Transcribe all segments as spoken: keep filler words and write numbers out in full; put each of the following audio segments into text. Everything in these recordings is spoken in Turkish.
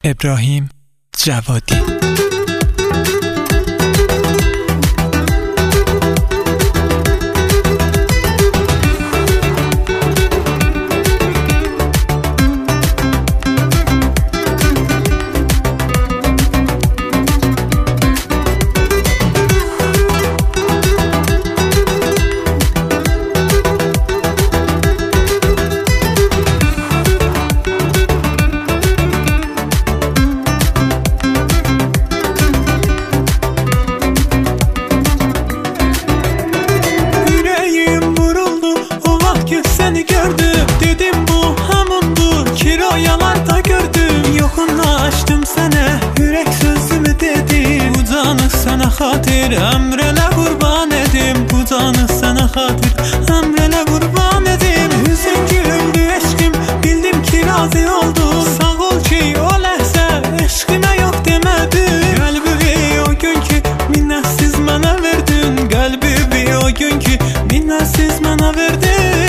ابراهیم جوادی. Seni gördüm, dedim bu hamundur. Kiroyalarda gördüm, yokunlaştım sana. Yürek sözümü dedim, bu canı sana hatır. Emrele kurban edim, bu canı sana hatır. Emrele kurban edim. Yüzün güldü eşkim, bildim ki razı oldu. Sağ ol ki o lehze eşkime yok demedim. Kalbimi o gün ki minnetsiz bana verdin. Kalbimi o gün ki minnetsiz bana verdin.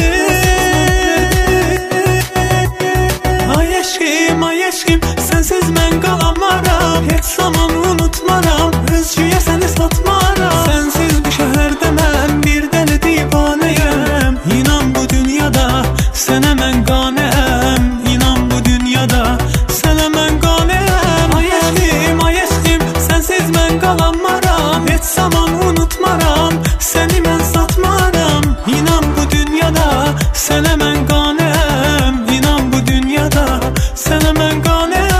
Ay eşkim, sensiz ben kalamaram. Hiç zaman unutmaram, özcüye seni satmaram. Sensiz bu şehirde ben bir deli divaneyim. İnan bu dünyada sana ben ganeyim. İnan bu dünyada sana ben ganeyim. Ay eşkim, ay eşkim, sensiz ben kalamaram. Hiç zaman unutmaram, seni ben satmaram. İnan bu dünyada sana ben ganeyim. İnan bu dünyada sana ben ganeyim.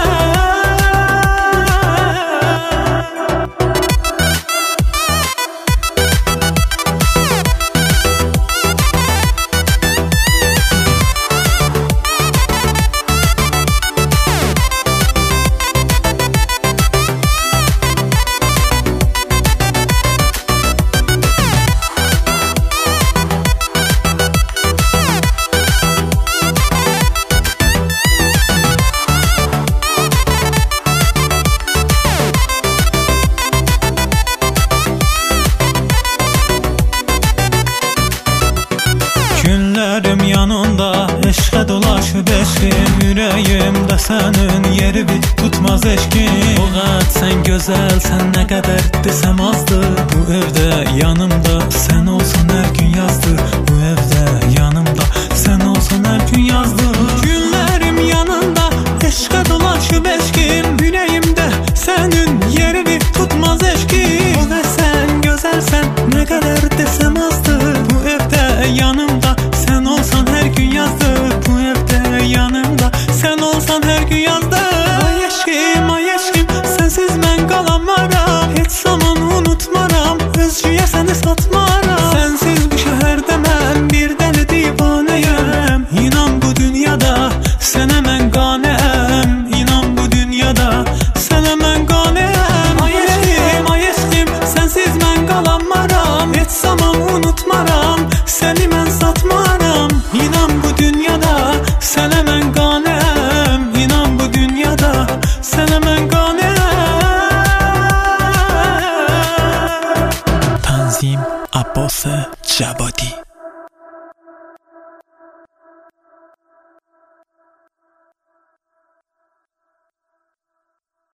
Günlerim yanında eşke dolaşıp eşkim. Yüreğimde senin yeri bir tutmaz eşkim. Fakat sen güzelsen ne kadar desem azdır. Bu evde yanımda sen olsan her gün yazdır. Bu evde yanımda sen olsan her gün yazdır. Günlerim yanında eşke dolaşıp eşkim. Yüreğimde senin yeri bir tutmaz eşkim. Fakat sen güzelsen ne kadar desem azdır. Bu evde yanımda sen olsan her gün yazdır. Bu evde yanımda sen olsan her gün yazdır. Ay eşkim, ay eşkim, sensiz ben kalamaram. Hiç zaman unutmaram, özcüye seni satmaram. Sensiz bu şehirde ben bir deli divaneyim. İnan bu dünyada sana ben ganeyim. İnan bu dünyada sana ben ganeyim. Ay eşkim, ay eşkim, sensiz ben kalamaram. Hiç zaman unutmaram, seni ben satmaram. İnan bu dünyada sana ben ganeyim. İnan bu dünyada sana ben ganeyim. تنظیم عباس جوادی.